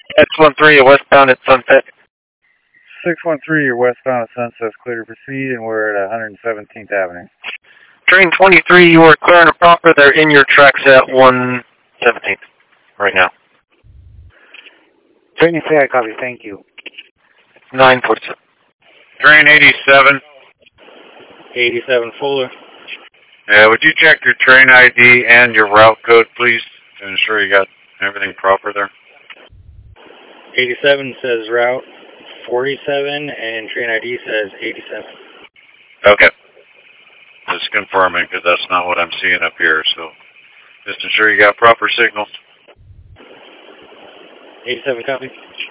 X13, you're westbound at Sunset. 613, you're westbound at Sunset, clear to proceed, and we're at 117th Avenue. Train 23, you are clear and proper. They're in your tracks at 117th right now. Train you say I copy, thank you. 947. Train 87. 87 Fuller. Yeah, would you check your train ID and your route code, please, to ensure you got everything proper there? 87 says route 47, and train ID says 87. Okay. Just confirming, because that's not what I'm seeing up here, so just ensure you got proper signals. 87 copy.